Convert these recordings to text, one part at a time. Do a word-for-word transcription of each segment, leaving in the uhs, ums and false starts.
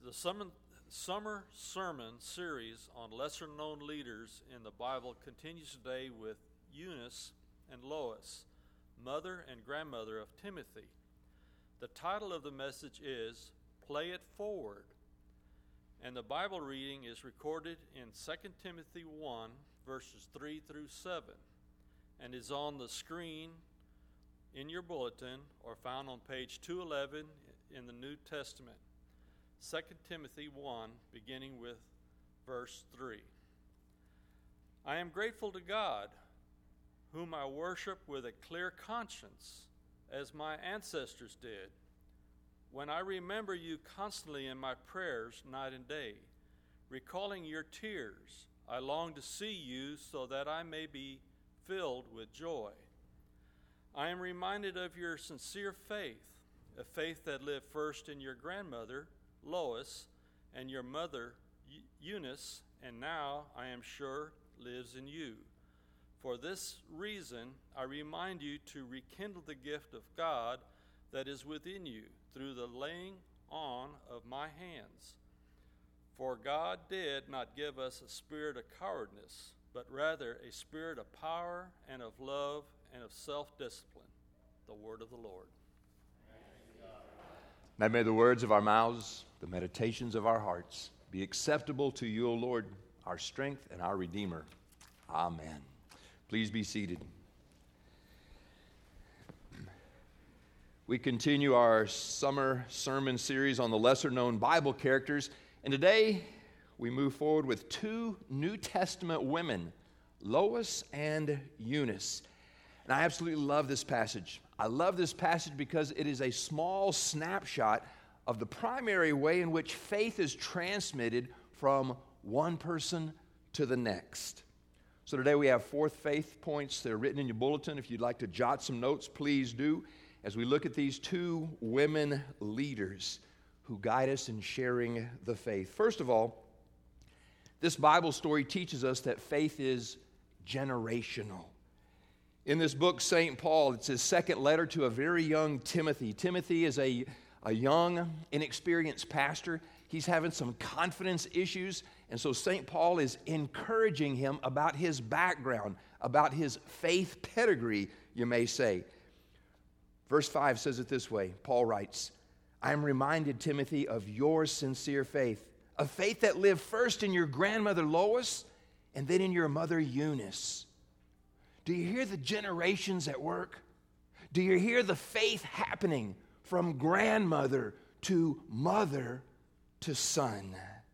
The summer, summer sermon series on lesser-known leaders in the Bible continues today with Eunice and Lois, mother and grandmother of Timothy. The title of the message is Play It Forward, and the Bible reading is recorded in Second Timothy one, verses three through seven, and is on the screen in your bulletin or found on page two eleven in the New Testament. Second Timothy one, beginning with verse three. I am grateful to God, whom I worship with a clear conscience, as my ancestors did, when I remember you constantly in my prayers night and day. Recalling your tears, I long to see you so that I may be filled with joy. I am reminded of your sincere faith, a faith that lived first in your grandmother, Lois, and your mother, Eunice, and now, I am sure, lives in you. For this reason, I remind you to rekindle the gift of God that is within you through the laying on of my hands. For God did not give us a spirit of cowardice, but rather a spirit of power and of love and of self-discipline. The word of the Lord. Now may the words of our mouths, the meditations of our hearts, be acceptable to you, O Lord, our strength and our Redeemer. Amen. Please be seated. We continue our summer sermon series on the lesser-known Bible characters, and today we move forward with two New Testament women, Lois and Eunice. And I absolutely love this passage. I love this passage because it is a small snapshot of the primary way in which faith is transmitted from one person to the next. So today we have four faith points that are written in your bulletin. If you'd like to jot some notes, please do, as we look at these two women leaders who guide us in sharing the faith. First of all, this Bible story teaches us that faith is generational. In this book, Saint Paul, it's his second letter to a very young Timothy. Timothy is a, a young, inexperienced pastor. He's having some confidence issues, and so Saint Paul is encouraging him about his background, about his faith pedigree, you may say. Verse five says it this way. Paul writes, I am reminded, Timothy, of your sincere faith, a faith that lived first in your grandmother Lois and then in your mother Eunice. Do you hear the generations at work? Do you hear the faith happening from grandmother to mother to son?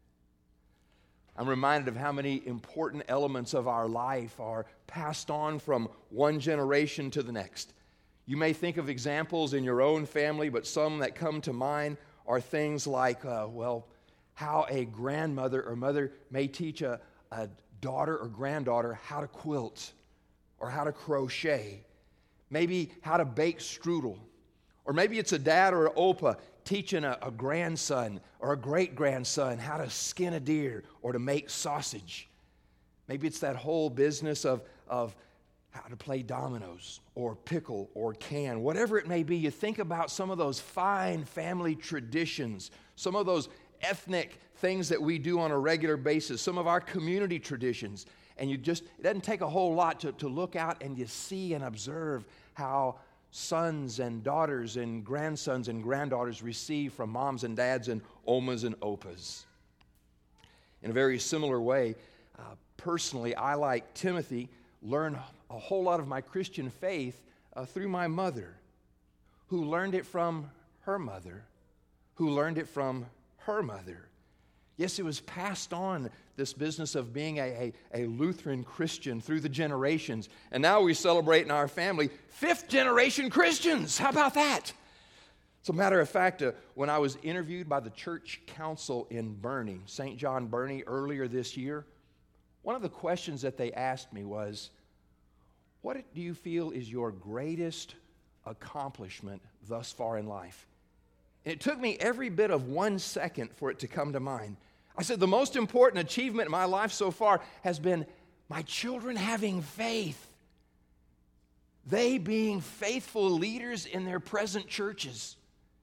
I'm reminded of how many important elements of our life are passed on from one generation to the next. You may think of examples in your own family, but some that come to mind are things like, uh, well, how a grandmother or mother may teach a, a daughter or granddaughter how to quilt, or how to crochet, maybe how to bake strudel, or maybe it's a dad or an opa teaching a, a grandson or a great-grandson how to skin a deer or to make sausage. Maybe it's that whole business of, of how to play dominoes or pickle or can, whatever it may be. You think about some of those fine family traditions, some of those ethnic things that we do on a regular basis, some of our community traditions. And you just, it doesn't take a whole lot to, to look out and you see and observe how sons and daughters and grandsons and granddaughters receive from moms and dads and omas and opas. In a very similar way, uh, personally, I, like Timothy, learned a whole lot of my Christian faith uh, through my mother, who learned it from her mother, who learned it from her mother. Yes, it was passed on, this business of being a, a, a Lutheran Christian through the generations. And now we celebrate in our family fifth generation Christians. How about that? As a matter of fact, uh, when I was interviewed by the church council in Boerne, Saint John Boerne, earlier this year, one of the questions that they asked me was, what do you feel is your greatest accomplishment thus far in life? And it took me every bit of one second for it to come to mind. I said, the most important achievement in my life so far has been my children having faith. They being faithful leaders in their present churches.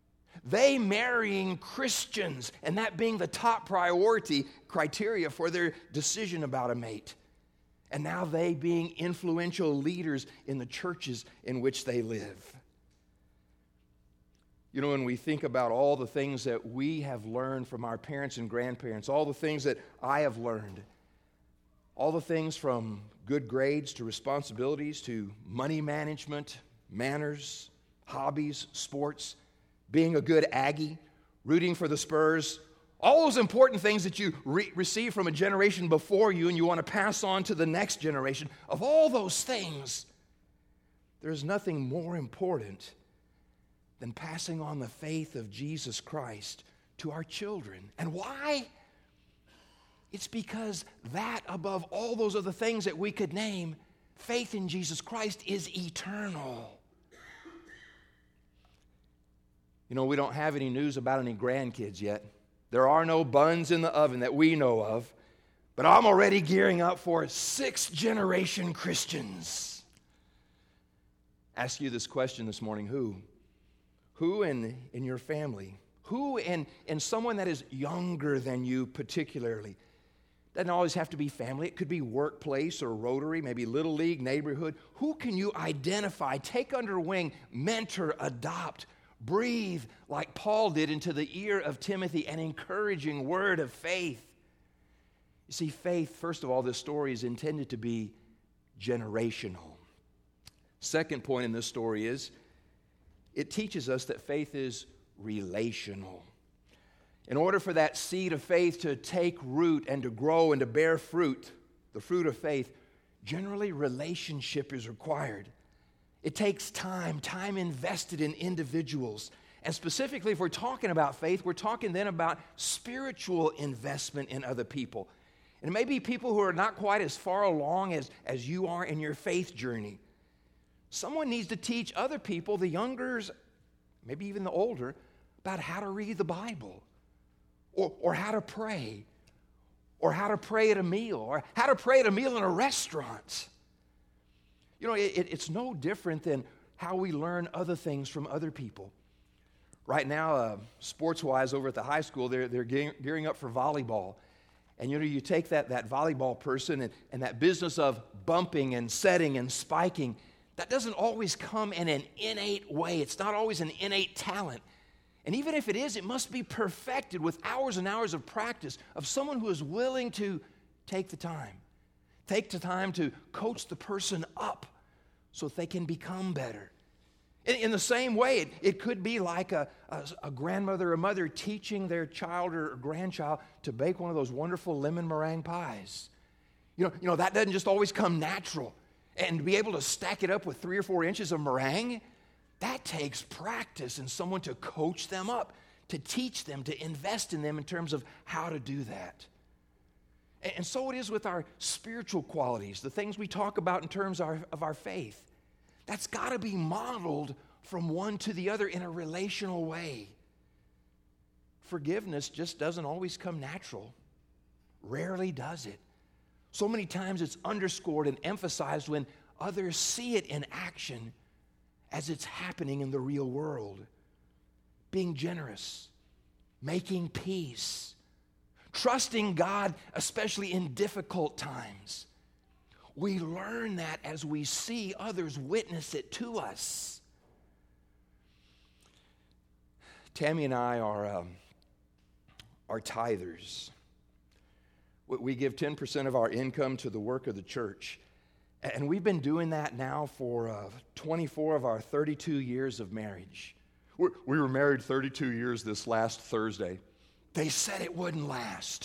They marrying Christians, and that being the top priority criteria for their decision about a mate. And now they being influential leaders in the churches in which they live. You know, when we think about all the things that we have learned from our parents and grandparents, all the things that I have learned, all the things from good grades to responsibilities to money management, manners, hobbies, sports, being a good Aggie, rooting for the Spurs, all those important things that you re- receive from a generation before you and you want to pass on to the next generation, of all those things, there's nothing more important than passing on the faith of Jesus Christ to our children. And why? It's because that, above all those other things that we could name, faith in Jesus Christ is eternal. You know, we don't have any news about any grandkids yet. There are no buns in the oven that we know of, but I'm already gearing up for sixth-generation Christians. Ask you this question this morning: who? Who in, in your family? Who in, in someone that is younger than you particularly? Doesn't always have to be family. It could be workplace or Rotary, maybe Little League, neighborhood. Who can you identify, take under wing, mentor, adopt, breathe like Paul did into the ear of Timothy an encouraging word of faith? You see, faith, first of all, this story is intended to be generational. Second point in this story is it teaches us that faith is relational. In order for that seed of faith to take root and to grow and to bear fruit, the fruit of faith, generally relationship is required. It takes time, time invested in individuals. And specifically, if we're talking about faith, we're talking then about spiritual investment in other people. And it may be people who are not quite as far along as, as you are in your faith journey. Someone needs to teach other people, the youngers, maybe even the older, about how to read the Bible, or, or how to pray, or how to pray at a meal, or how to pray at a meal in a restaurant. You know, it, it's no different than how we learn other things from other people. Right now, uh, sports-wise, over at the high school, they're, they're gearing, gearing up for volleyball. And, you know, you take that, that volleyball person and, and that business of bumping and setting and spiking, that doesn't always come in an innate way. It's not always an innate talent. And even if it is, it must be perfected with hours and hours of practice of someone who is willing to take the time. Take the time to coach the person up so that they can become better. In, in the same way, it, it could be like a, a, a grandmother or mother teaching their child or grandchild to bake one of those wonderful lemon meringue pies. You know, you know, that doesn't just always come natural. And to be able to stack it up with three or four inches of meringue, that takes practice and someone to coach them up, to teach them, to invest in them in terms of how to do that. And, and so it is with our spiritual qualities, the things we talk about in terms of our, of our faith. That's got to be modeled from one to the other in a relational way. Forgiveness just doesn't always come natural. Rarely does it. So many times it's underscored and emphasized when others see it in action as it's happening in the real world. Being generous, making peace, trusting God, especially in difficult times. We learn that as we see others witness it to us. Tammy and I are, um, are tithers. We give ten percent of our income to the work of the church. And we've been doing that now for uh, twenty-four of our thirty-two years of marriage. We're, we were married thirty-two years this last Thursday. They said it wouldn't last.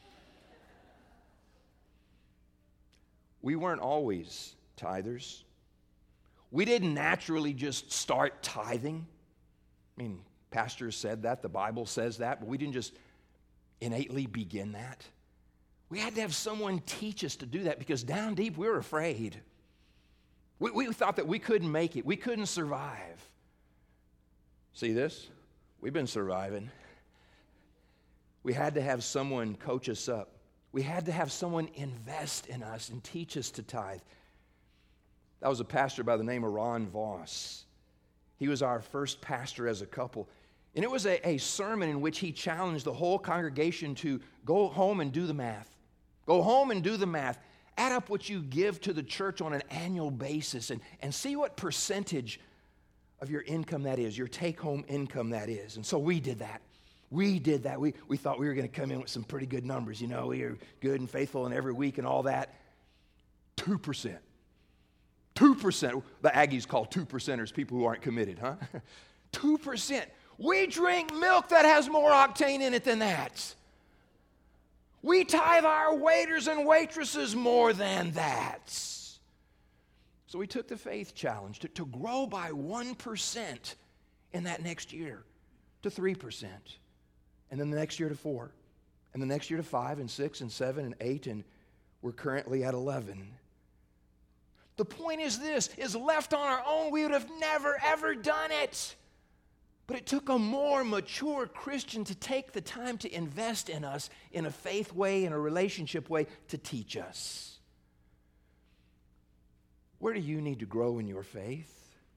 We weren't always tithers. We didn't naturally just start tithing. I mean, pastors said that, the Bible says that, but we didn't just innately begin that. We had to have someone teach us to do that because down deep we were afraid. We, we thought that we couldn't make it. We couldn't survive. See this? We've been surviving. We had to have someone coach us up. We had to have someone invest in us and teach us to tithe. That was a pastor by the name of Ron Voss. He was our first pastor as a couple. And it was a, a sermon in which he challenged the whole congregation to go home and do the math. Go home and do the math. Add up what you give to the church on an annual basis and, and see what percentage of your income that is, your take-home income that is. And so we did that. We did that. We, we thought we were going to come in with some pretty good numbers. You know, we are good and faithful and every week and all that. two percent. two percent. The Aggies call two percenters people who aren't committed, huh? two percent. We drink milk that has more octane in it than that. We tithe our waiters and waitresses more than that. So we took the faith challenge to, to grow by one percent in that next year to three percent. And then the next year to four. And the next year to five and six and seven and eight. And we're currently at eleven. The point is this, is left on our own, we would have never, ever done it. But it took a more mature Christian to take the time to invest in us in a faith way, in a relationship way, to teach us. Where do you need to grow in your faith?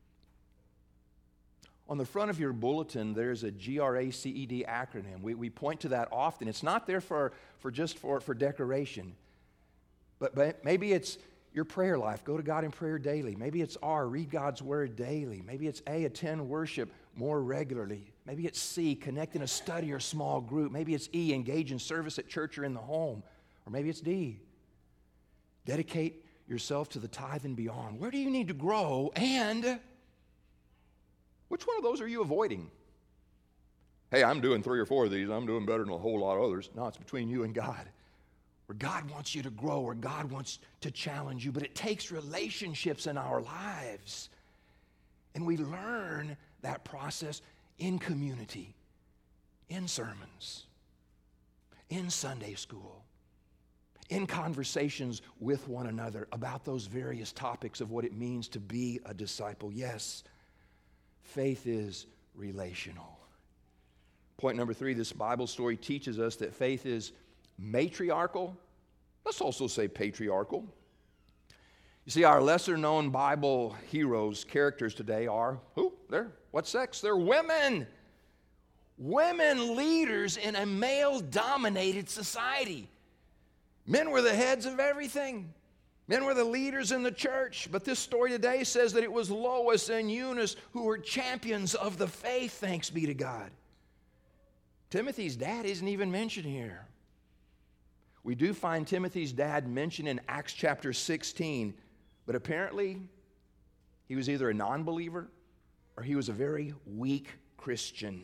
On the front of your bulletin, there's a G R A C E D acronym. We, we point to that often. It's not there for, for just for, for decoration. But, but maybe it's your prayer life. Go to God in prayer daily. Maybe it's R, read God's word daily. Maybe it's A, attend worship more regularly. Maybe it's C, connect in a study or small group. Maybe it's E, engage in service at church or in the home. Or maybe it's D, dedicate yourself to the tithe and beyond. Where do you need to grow, and which one of those are you avoiding? Hey, I'm doing three or four of these. I'm doing better than a whole lot of others. No, it's between you and God. Where God wants you to grow, where God wants to challenge you. But it takes relationships in our lives. And we learn that process in community, in sermons, in Sunday school, in conversations with one another about those various topics of what it means to be a disciple. Yes, faith is relational. Point number three, this Bible story teaches us that faith is matriarchal. Let's also say patriarchal. You see, our lesser-known Bible heroes, characters today are, who? They're, what sex? They're women. Women leaders in a male-dominated society. Men were the heads of everything. Men were the leaders in the church. But this story today says that it was Lois and Eunice who were champions of the faith, thanks be to God. Timothy's dad isn't even mentioned here. We do find Timothy's dad mentioned in Acts chapter sixteen, but apparently he was either a non-believer or he was a very weak Christian.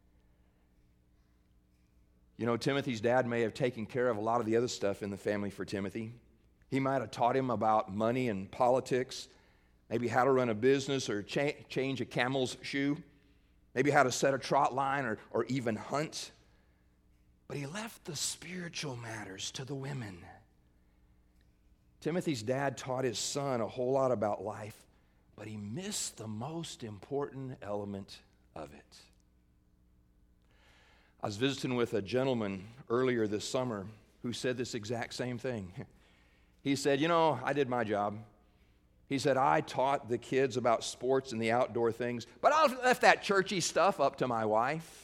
You know, Timothy's dad may have taken care of a lot of the other stuff in the family for Timothy. He might have taught him about money and politics, maybe how to run a business or cha- change a camel's shoe, maybe how to set a trot line or, or even hunt. But he left the spiritual matters to the women. Timothy's dad taught his son a whole lot about life, but he missed the most important element of it. I was visiting with a gentleman earlier this summer who said this exact same thing. He said, you know, I did my job. He said, I taught the kids about sports and the outdoor things, but I left that churchy stuff up to my wife.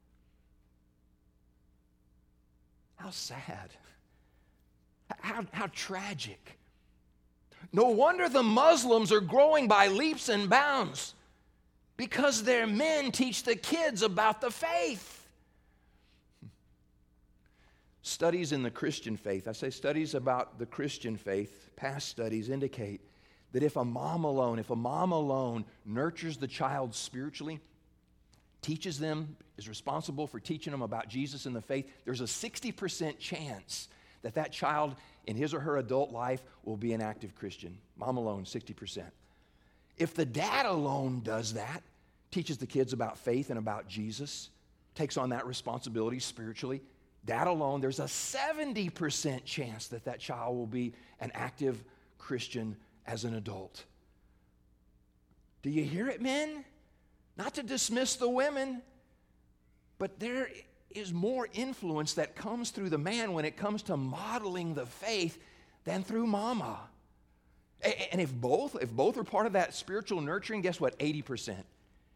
How sad. How, how tragic. No wonder the Muslims are growing by leaps and bounds, because their men teach the kids about the faith. Studies in the Christian faith, I say studies about the Christian faith, past studies indicate that if a mom alone, if a mom alone nurtures the child spiritually, teaches them, is responsible for teaching them about Jesus and the faith, there's a sixty percent chance that that child in his or her adult life will be an active Christian. Mom alone, sixty percent. If the dad alone does that, teaches the kids about faith and about Jesus, takes on that responsibility spiritually, dad alone, there's a seventy percent chance that that child will be an active Christian as an adult. Do you hear it, men? Not to dismiss the women, but there is more influence that comes through the man when it comes to modeling the faith than through mama. And if both, if both are part of that spiritual nurturing, guess what? eighty percent.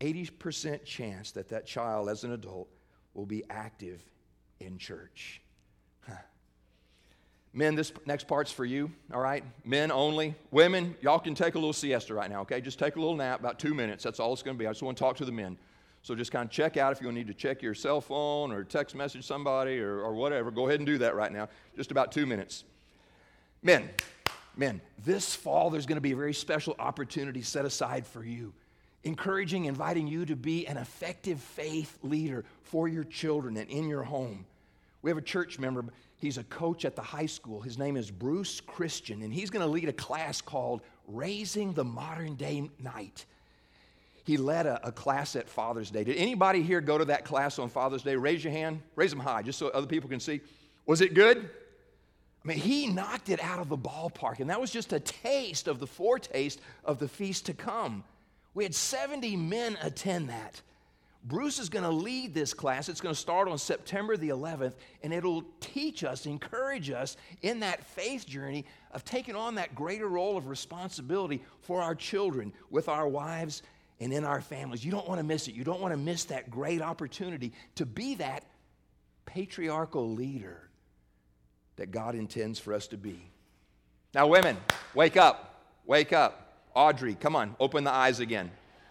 eighty percent chance that that child as an adult will be active in church. Huh. Men, this next part's for you, all right? Men only. Women, y'all can take a little siesta right now, okay? Just take a little nap, about two minutes. That's all it's going to be. I just want to talk to the men. So just kind of check out if you need to check your cell phone or text message somebody or, or whatever. Go ahead and do that right now. Just about two minutes. Men, men, this fall there's going to be a very special opportunity set aside for you. Encouraging, inviting you to be an effective faith leader for your children and in your home. We have a church member. He's a coach at the high school. His name is Bruce Christian, and he's going to lead a class called Raising the Modern Day Knight. He led a, a class at Father's Day. Did anybody here go to that class on Father's Day? Raise your hand. Raise them high, just so other people can see. Was it good? I mean, he knocked it out of the ballpark, and that was just a taste of the foretaste of the feast to come. We had seventy men attend that. Bruce is going to lead this class. It's going to start on September the eleventh, and it'll teach us, encourage us in that faith journey of taking on that greater role of responsibility for our children, with our wives, and in our families. You don't want to miss it. You don't want to miss that great opportunity to be that patriarchal leader that God intends for us to be. Now, women, wake up. Wake up. Audrey, come on, open the eyes again.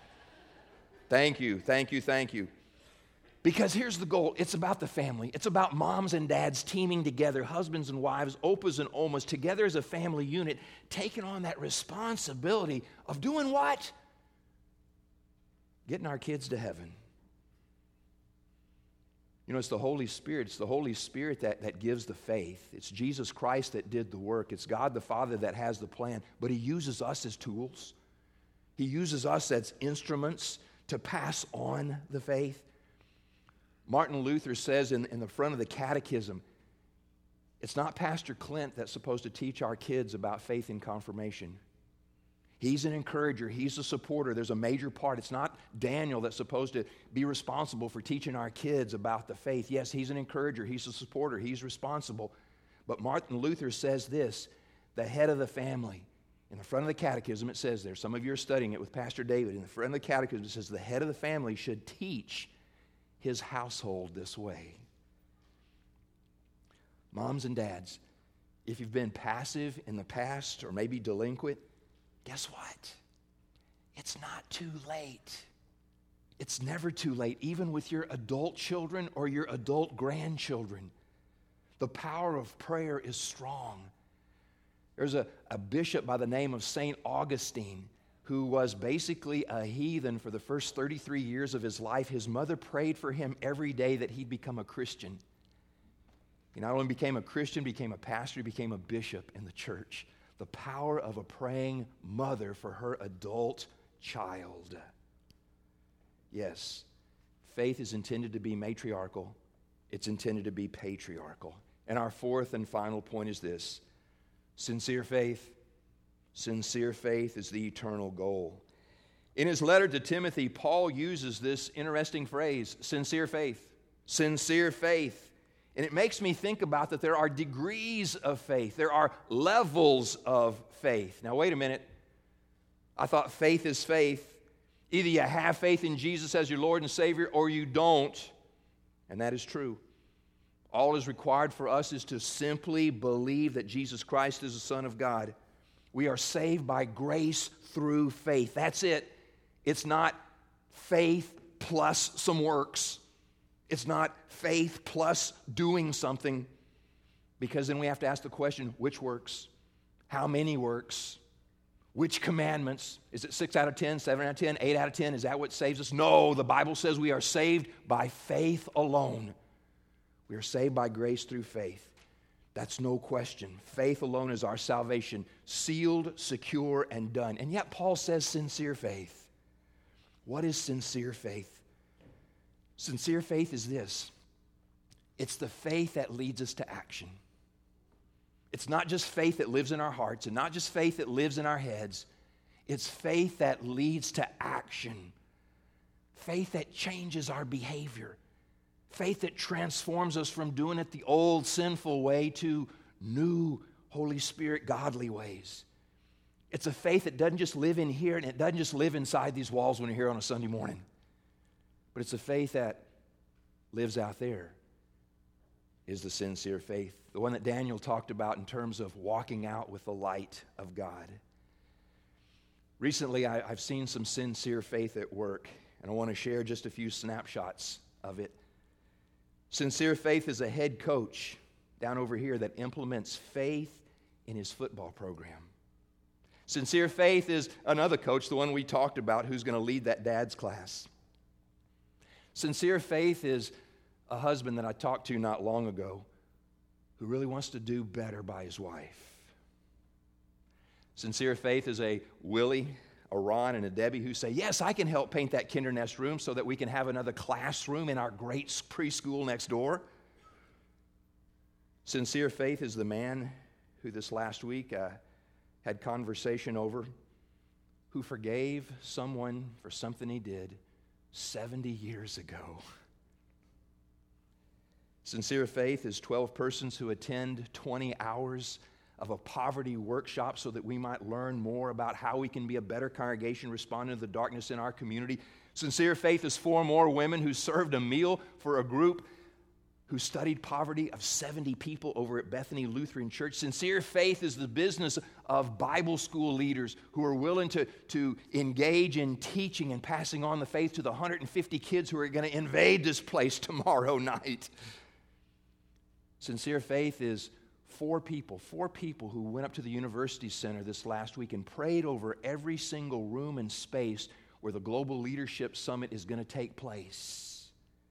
Thank you, thank you, thank you. Because here's the goal. It's about the family. It's about moms and dads teaming together, husbands and wives, opas and omas, together as a family unit, taking on that responsibility of doing what? Getting our kids to heaven. You know, it's the Holy Spirit. It's the Holy Spirit that, that gives the faith. It's Jesus Christ that did the work. It's God the Father that has the plan. But He uses us as tools. He uses us as instruments to pass on the faith. Martin Luther says in, in the front of the catechism, it's not Pastor Clint that's supposed to teach our kids about faith in confirmation. He's an encourager. He's a supporter. There's a major part. It's not Daniel that's supposed to be responsible for teaching our kids about the faith. Yes, he's an encourager. He's a supporter. He's responsible. But Martin Luther says this, the head of the family. In the front of the catechism, it says there, some of you are studying it with Pastor David. In the front of the catechism, it says the head of the family should teach his household this way. Moms and dads, if you've been passive in the past or maybe delinquent, guess what? It's not too late. It's never too late, even with your adult children or your adult grandchildren. The power of prayer is strong. There's a, a bishop by the name of Saint Augustine who was basically a heathen for the first thirty-three years of his life. His mother prayed for him every day that he'd become a Christian. He not only became a Christian, became a pastor, he became a bishop in the church. The power of a praying mother for her adult child. Yes, faith is intended to be matriarchal. It's intended to be patriarchal. And our fourth and final point is this. Sincere faith. Sincere faith is the eternal goal. In his letter to Timothy, Paul uses this interesting phrase, sincere faith. Sincere faith. And it makes me think about that there are degrees of faith. There are levels of faith. Now, wait a minute. I thought faith is faith. Either you have faith in Jesus as your Lord and Savior or you don't. And that is true. All is required for us is to simply believe that Jesus Christ is the Son of God. We are saved by grace through faith. That's it. It's not faith plus some works. It's not faith plus doing something, because then we have to ask the question, which works? How many works? Which commandments? Is it six out of ten, seven out of ten, eight out of ten? Is that what saves us? No, the Bible says we are saved by faith alone. We are saved by grace through faith. That's no question. Faith alone is our salvation, sealed, secure, and done. And yet Paul says sincere faith. What is sincere faith? Sincere faith is this. It's the faith that leads us to action. It's not just faith that lives in our hearts and not just faith that lives in our heads. It's faith that leads to action. Faith that changes our behavior. Faith that transforms us from doing it the old sinful way to new Holy Spirit godly ways. It's a faith that doesn't just live in here and it doesn't just live inside these walls when you're here on a Sunday morning. But it's a faith that lives out there, is the sincere faith, the one that Daniel talked about in terms of walking out with the light of God. Recently, I, I've seen some sincere faith at work, and I want to share just a few snapshots of it. Sincere faith is a head coach down over here that implements faith in his football program. Sincere faith is another coach, the one we talked about, who's going to lead that dad's class. Sincere faith is a husband that I talked to not long ago who really wants to do better by his wife. Sincere faith is a Willie, a Ron, and a Debbie who say, yes, I can help paint that kinder nest room so that we can have another classroom in our great preschool next door. Sincere faith is the man who this last week uh, had conversation over, who forgave someone for something he did seventy years ago. Sincere faith is twelve persons who attend twenty hours of a poverty workshop so that we might learn more about how we can be a better congregation responding to the darkness in our community. Sincere faith is four more women who served a meal for a group who studied poverty of seventy people over at Bethany Lutheran Church. Sincere faith is the business of Bible school leaders who are willing to, to engage in teaching and passing on the faith to the one hundred fifty kids who are going to invade this place tomorrow night. Sincere faith is four people, four people who went up to the University Center this last week and prayed over every single room and space where the Global Leadership Summit is going to take place.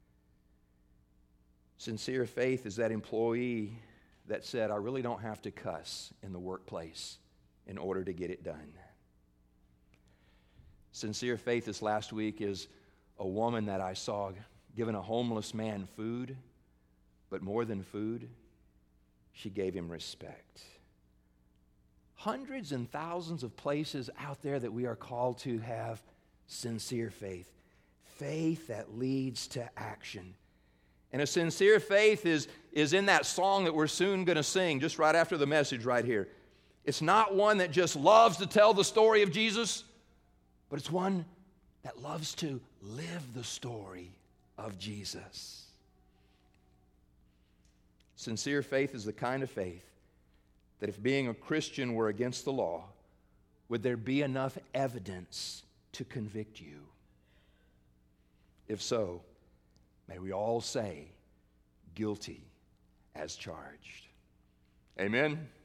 Sincere faith is that employee that said, I really don't have to cuss in the workplace in order to get it done. Sincere faith this last week is a woman that I saw giving a homeless man food, but more than food, she gave him respect. Hundreds and thousands of places out there that we are called to have sincere faith. Faith that leads to action. And a sincere faith is, is in that song that we're soon going to sing just right after the message right here. It's not one that just loves to tell the story of Jesus, but it's one that loves to live the story of Jesus. Sincere faith is the kind of faith that if being a Christian were against the law, would there be enough evidence to convict you? If so, may we all say, guilty as charged. Amen.